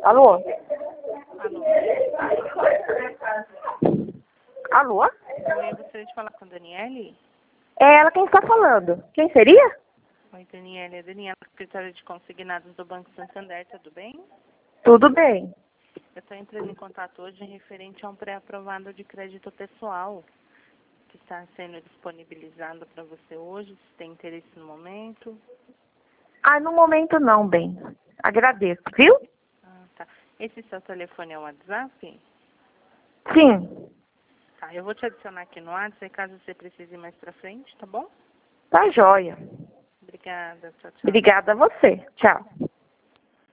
Alô? Alô? Alô? Oi, eu gostaria de falar com a Daniele. É ela quem está falando. Quem seria? Oi, Daniele. É Daniela, secretária de consignados do Banco Santander, tudo bem? Tudo bem. Eu estou entrando em contato hoje referente a um pré-aprovado de crédito pessoal que está sendo disponibilizado para você hoje, se tem interesse no momento. Ah, no momento não, bem. Agradeço, viu? Ah, tá. Esse seu telefone é o WhatsApp? Sim. Tá, eu vou te adicionar aqui no WhatsApp, caso você precise ir mais para frente, tá bom? Tá joia. Obrigada, tchau, tchau. Obrigada a você. Tchau.